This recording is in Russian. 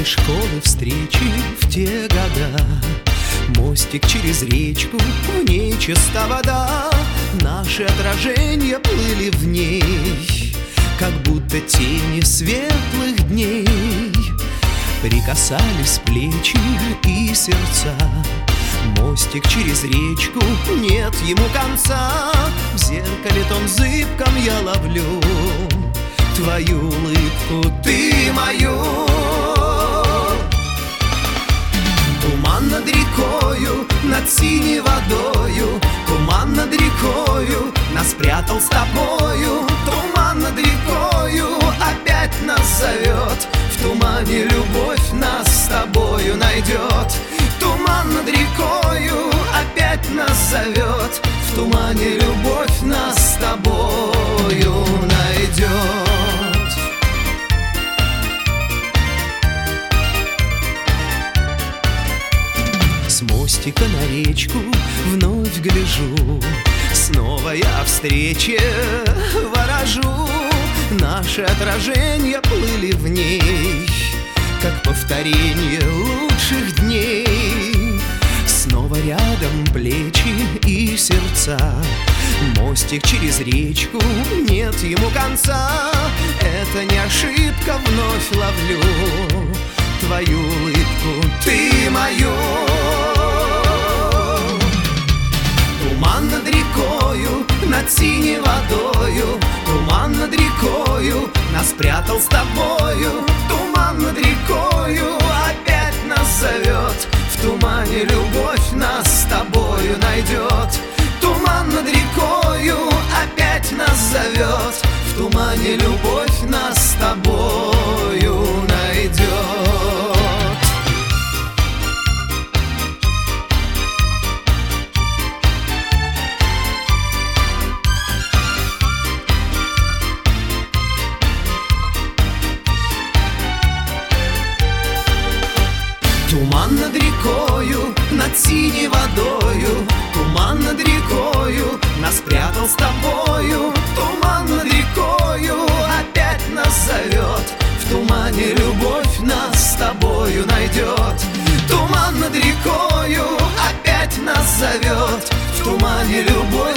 После школы встречи в те года, мостик через речку, в ней чиста вода. Наши отражения плыли в ней, как будто тени светлых дней. Прикасались плечи и сердца. Мостик через речку, нет ему конца. В зеркале том зыбком я ловлю твою улыбку, ты мою. Туман над рекою, над синей водою, туман над рекою нас спрятал с тобою. Туман над рекою опять нас зовет, в тумане любовь нас с тобою найдет. Туман над рекою опять нас зовет, в тумане любовь нас с тобою найдет. С мостика на речку вновь гляжу, снова я встрече ворожу. Наши отражения плыли в ней, как повторение лучших дней. Снова рядом плечи и сердца. Мостик через речку, нет ему конца. Это не ошибка, вновь ловлю твою улыбку, ты мою. Туман над рекою, над синей водою, туман над рекою нас спрятал с тобою. Туман над рекою опять нас зовет, в тумане любовь нас с тобою найдет. Туман над рекою опять нас зовет, в тумане любовь нас с тобою найдет. Туман над рекою, над синей водою, туман над рекою нас спрятал с тобою. Туман над рекою опять нас зовет, в тумане любовь нас с тобою найдет. Туман над рекою опять нас зовет, в тумане любовь